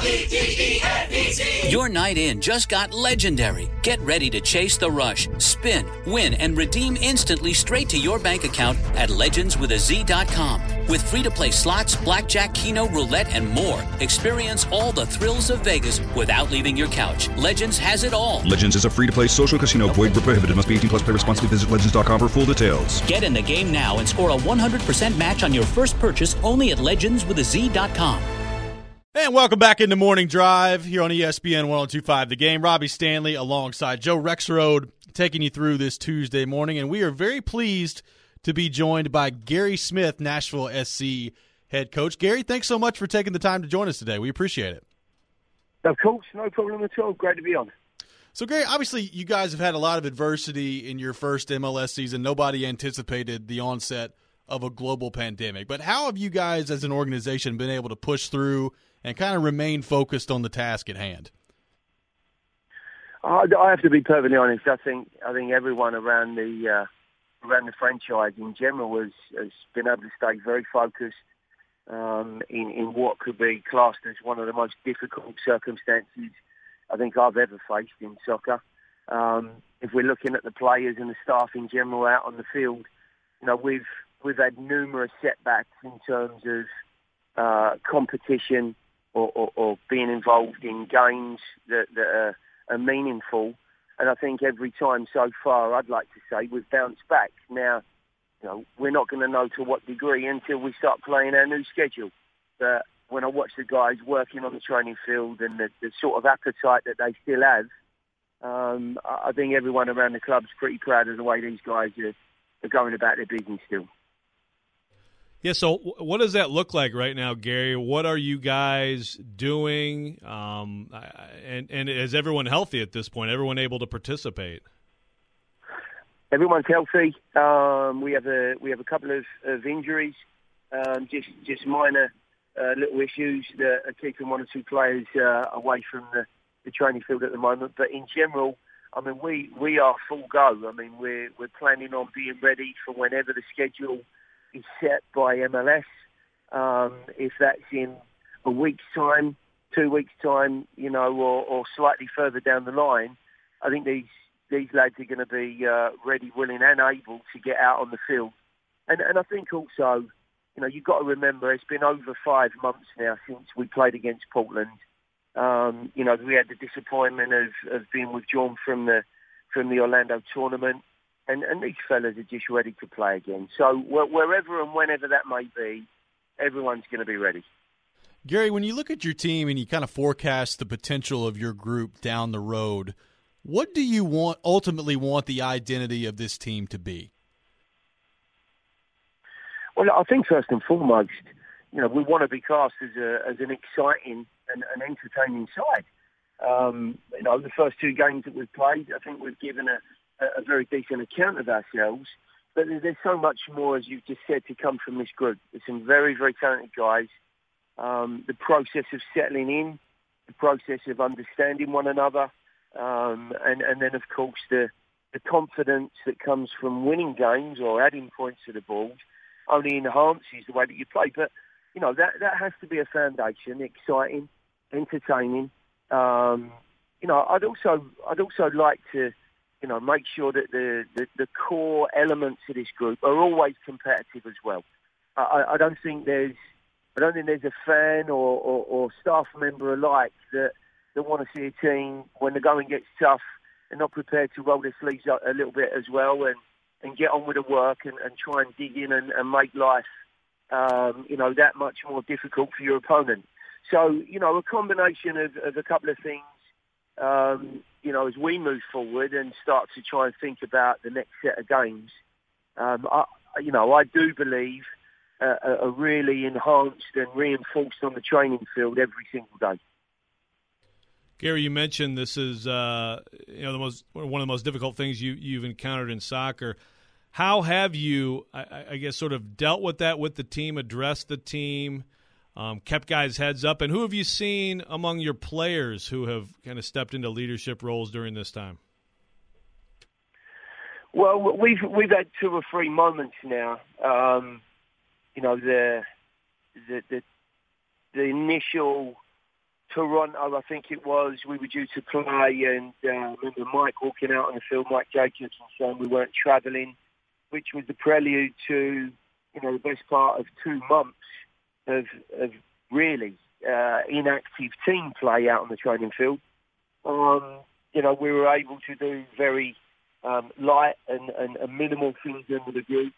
L-E-G-E-N-E-T. Your night in just got legendary. Get ready to chase the rush, spin, win, and redeem instantly straight to your bank account at legendswithaz.com. With free-to-play slots, blackjack, keno, roulette, and more. Experience all the thrills of Vegas without leaving your couch. Legends has it all. Legends is a free-to-play social casino. Void where prohibited. Must be 18 plus. Play responsibly. Visit legends.com for full details. Get in the game now and score a 100% match on your first purchase only at legendswithaz.com. And welcome back into Morning Drive here on ESPN 102.5 The Game. Robbie Stanley alongside Joe Rexrode taking you through this Tuesday morning. And we are very pleased to be joined by Gary Smith, Nashville SC head coach. Gary, thanks so much for taking the time to join us today. We appreciate it. Of course, no problem at all. Great to be on. So, Gary, obviously you guys have had a lot of adversity in your first MLS season. Nobody anticipated the onset of a global pandemic. But how have you guys as an organization been able to push through and kind of remain focused on the task at hand? I have to be perfectly honest. I think everyone around the franchise in general has been able to stay very focused in what could be classed as one of the most difficult circumstances I think I've ever faced in soccer. If we're looking at the players and the staff in general out on the field, you know, we've had numerous setbacks in terms of competition or being involved in games that are meaningful. And I think every time so far, I'd like to say, we've bounced back. Now, you know, we're not going to know to what degree until we start playing our new schedule. But when I watch the guys working on the training field and the sort of appetite that they still have, I think everyone around the club's pretty proud of the way these guys are going about their business still. Yeah, so what does that look like right now, Gary? What are you guys doing? And is everyone healthy at this point? Everyone able to participate? Everyone's healthy. We have a couple of injuries, just minor little issues that are keeping one or two players away from the training field at the moment. But in general, I mean, we are full go. I mean, we're planning on being ready for whenever the schedule is set by MLS. If that's in a week's time, 2 weeks' time, you know, or slightly further down the line, I think these lads are going to be ready, willing, and able to get out on the field. And I think also, you know, you've got to remember it's been over 5 months now since we played against Portland. You know, we had the disappointment of being withdrawn from the Orlando tournament. And these fellas are just ready to play again. So wherever and whenever that may be, everyone's going to be ready. Gary, when you look at your team and you kind of forecast the potential of your group down the road, what do you ultimately want the identity of this team to be? Well, I think first and foremost, you know, we want to be cast as an exciting and an entertaining side. You know, the first 2 games that we've played, I think we've given a very decent account of ourselves, but there's so much more, as you've just said, to come from this group. There's some very, very talented guys. The process of settling in, the process of understanding one another, and then, of course, the confidence that comes from winning games or adding points to the board only enhances the way that you play. But, you know, that has to be a foundation, exciting, entertaining. You know, I'd also like to, you know, make sure that the core elements of this group are always competitive as well. I don't think there's a fan or staff member alike that want to see a team when the going gets tough and not prepared to roll their sleeves up a little bit as well and get on with the work and try and dig in and make life, you know, that much more difficult for your opponent. So, you know, a combination of a couple of things. You know, as we move forward and start to try and think about the next set of games, I do believe are really enhanced and reinforced on the training field every single day. Gary, you mentioned this is one of the most difficult things you've encountered in soccer. How have you, I guess, sort of dealt with that with the team, addressed the team? Kept guys' heads up, and who have you seen among your players who have kind of stepped into leadership roles during this time? Well, we've had 2 or 3 moments now. You know, the initial Toronto, I think it was, we were due to play, and I remember Mike walking out on the field, Mike Jacobs, and saying we weren't travelling, which was the prelude to, the best part of 2 months of really inactive team play out on the training field. We were able to do very light and minimal things in the group.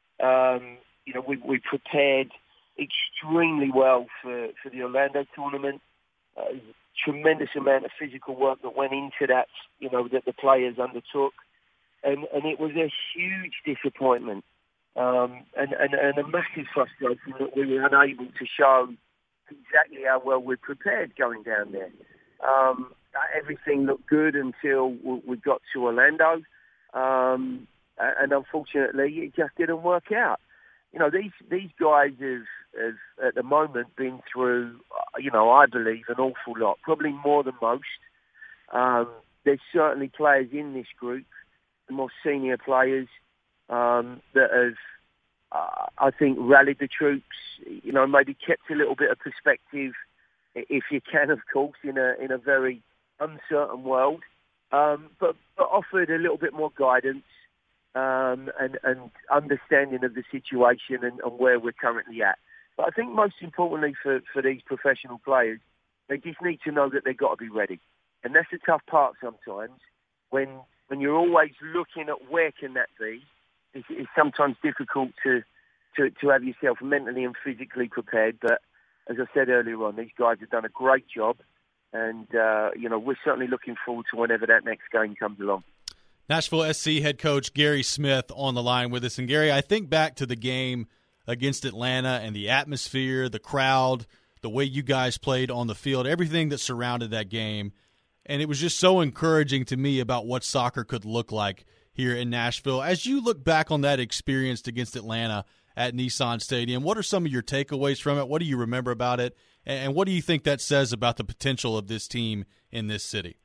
We prepared extremely well for the Orlando tournament. Tremendous amount of physical work that went into that, that the players undertook. And it was a huge disappointment and a massive frustration that we were unable to show exactly how well we're prepared going down there. Everything looked good until we got to Orlando. And unfortunately, it just didn't work out. These guys have at the moment been through, I believe, an awful lot, probably more than most. There's certainly players in this group, the more senior players, that have, I think, rallied the troops, maybe kept a little bit of perspective, if you can, of course, in a very uncertain world, but offered a little bit more guidance and understanding of the situation and where we're currently at. But I think most importantly for these professional players, they just need to know that they've got to be ready. And that's the tough part sometimes. When you're always looking at where can that be, it's sometimes difficult to have yourself mentally and physically prepared. But as I said earlier on, these guys have done a great job. And, we're certainly looking forward to whenever that next game comes along. Nashville SC head coach Gary Smith on the line with us. And, Gary, I think back to the game against Atlanta and the atmosphere, the crowd, the way you guys played on the field, everything that surrounded that game. And it was just so encouraging to me about what soccer could look like here in Nashville. As you look back on that experience against Atlanta at Nissan Stadium, what are some of your takeaways from it? What do you remember about it? And what do you think that says about the potential of this team in this city?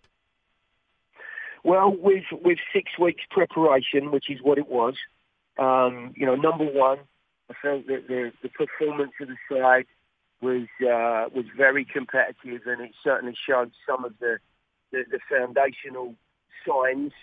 Well, with 6 weeks preparation, which is what it was, number one, I felt that the performance of the side was very competitive, and it certainly showed some of the foundational signs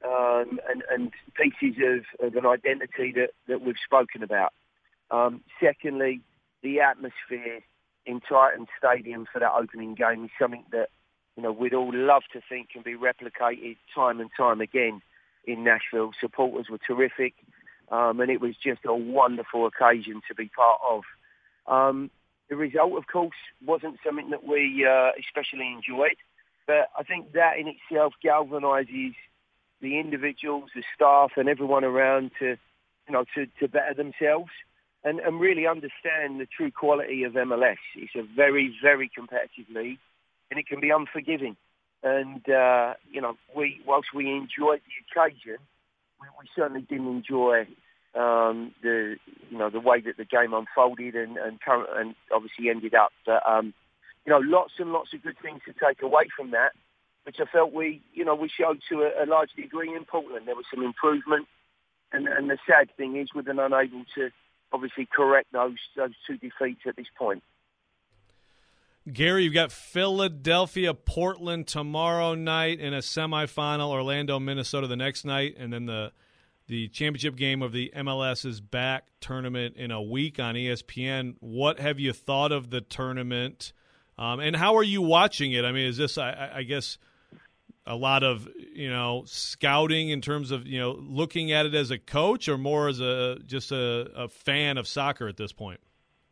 and pieces of an identity that we've spoken about. Secondly, the atmosphere in Titan Stadium for that opening game is something that we'd all love to think can be replicated time and time again in Nashville. Supporters were terrific, and it was just a wonderful occasion to be part of. The result, of course, wasn't something that we especially enjoyed, but I think that in itself galvanises the individuals, the staff, and everyone around to better themselves and really understand the true quality of MLS. It's a very, very competitive league, and it can be unforgiving. And whilst we enjoyed the occasion, we certainly didn't enjoy the way that the game unfolded and obviously ended up. But lots and lots of good things to take away from that, which I felt we showed to a large degree in Portland. There was some improvement, and the sad thing is we've been unable to obviously correct those 2 defeats at this point. Gary, you've got Philadelphia, Portland tomorrow night in a semifinal, Orlando, Minnesota the next night, and then the championship game of the MLS's back tournament in a week on ESPN. What have you thought of the tournament, and how are you watching it? I mean, is this, I guess, a lot of scouting in terms of looking at it as a coach, or more as just a fan of soccer at this point?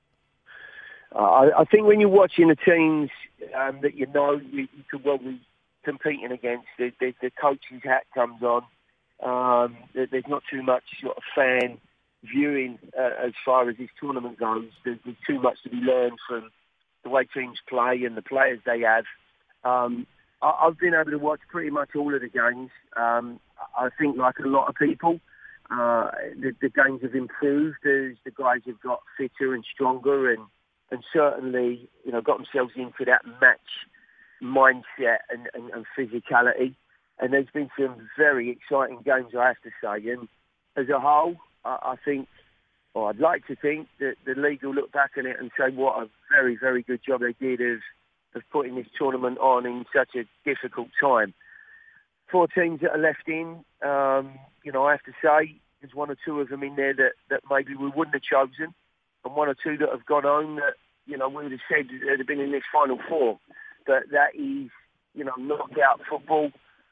I think when you're watching the teams that you could well be competing against, the coach's hat comes on. There's not too much sort of fan viewing as far as this tournament goes. There's too much to be learned from the way teams play and the players they have. I've been able to watch pretty much all of the games. I think, like a lot of people, the games have improved as the guys have got fitter and stronger and certainly, got themselves into that match mindset and physicality. And there's been some very exciting games, I have to say. And as a whole, I think, or I'd like to think, that the league will look back on it and say what a very, very good job they did of putting this tournament on in such a difficult time. 4 teams that are left in, I have to say, there's 1 or 2 of them in there that maybe we wouldn't have chosen, and 1 or 2 that have gone home that, we would have said they'd have been in this Final Four. But that is, knockout football.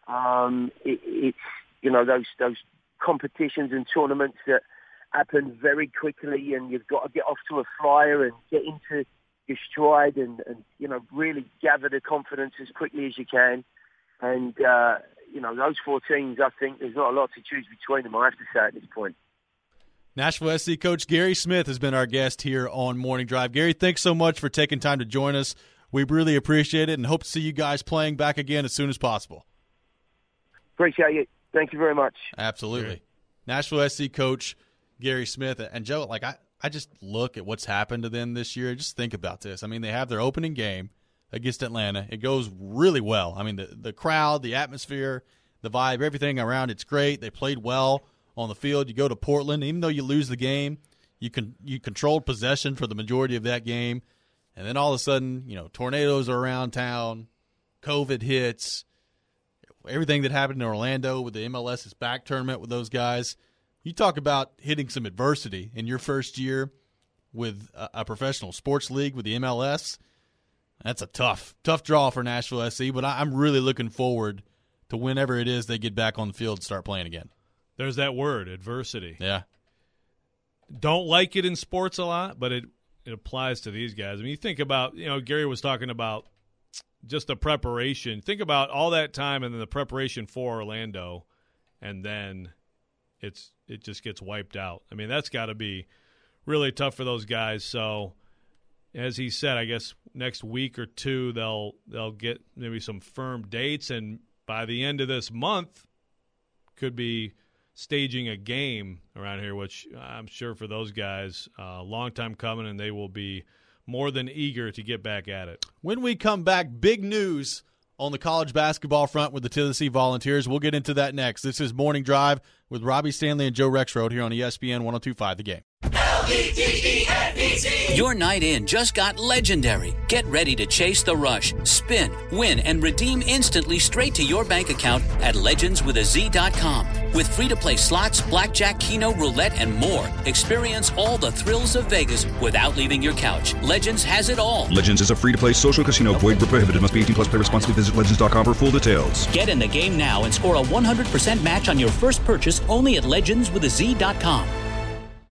It's those competitions and tournaments that happen very quickly, and you've got to get off to a flyer and get into your stride and really gather the confidence as quickly as you can. And, those 4 teams, I think there's not a lot to choose between them, I have to say, at this point. Nashville SC coach Gary Smith has been our guest here on Morning Drive. Gary, thanks so much for taking time to join us. We really appreciate it and hope to see you guys playing back again as soon as possible. Appreciate it. Thank you very much. Absolutely. Great. Nashville SC coach Gary Smith. And, Joe, I just look at what's happened to them this year. Just think about this. I mean, they have their opening game against Atlanta. It goes really well. I mean, the crowd, the atmosphere, the vibe, everything around it's great. They played well on the field. You go to Portland, even though you lose the game, you controlled possession for the majority of that game. And then all of a sudden, tornadoes are around town, COVID hits, everything that happened in Orlando with the MLS is Back tournament with those guys. You talk about hitting some adversity in your first year with a professional sports league with the MLS. That's a tough draw for Nashville SC, but I'm really looking forward to whenever it is they get back on the field and start playing again. There's that word, adversity. Yeah. Don't like it in sports a lot, but it applies to these guys. I mean, you think about, Gary was talking about just the preparation. Think about all that time and then the preparation for Orlando, and then it just gets wiped out. I mean, that's got to be really tough for those guys. So, as he said, I guess next week or 2 they'll get maybe some firm dates, and by the end of this month could be staging a game around here, which I'm sure for those guys, a long time coming, and they will be more than eager to get back at it. When we come back, big news on the college basketball front with the Tennessee Volunteers. We'll get into that next. This is Morning Drive with Robbie Stanley and Joe Rexrode here on ESPN 102.5 The Game. Your night in just got legendary. Get ready to chase the rush, spin, win, and redeem instantly straight to your bank account at legendswithaz.com. With free-to-play slots, blackjack, keno, roulette, and more, experience all the thrills of Vegas without leaving your couch. Legends has it all. Legends is a free-to-play social casino. Void where prohibited. Must be 18 plus. Play responsibly. Visit legends.com for full details. Get in the game now and score a 100% match on your first purchase only at legendswithaz.com.